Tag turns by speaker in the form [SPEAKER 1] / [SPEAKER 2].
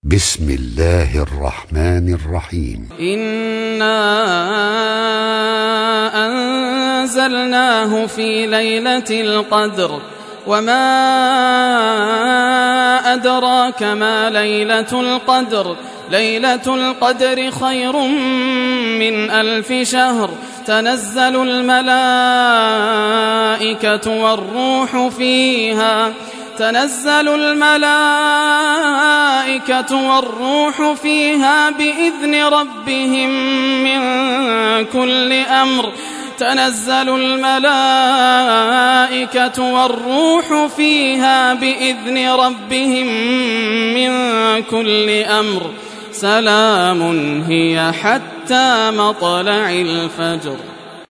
[SPEAKER 1] بسم الله الرحمن الرحيم.
[SPEAKER 2] إنا أنزلناه في ليلة القدر وما أدراك ما ليلة القدر. ليلة القدر خير من 1000 شهر. تنزل الملائكة والروح فيها بإذن ربهم من كل أمر. تنزل الملائكة والروح فيها بإذن ربهم من كل أمر. سلام هي حتى مطلع الفجر.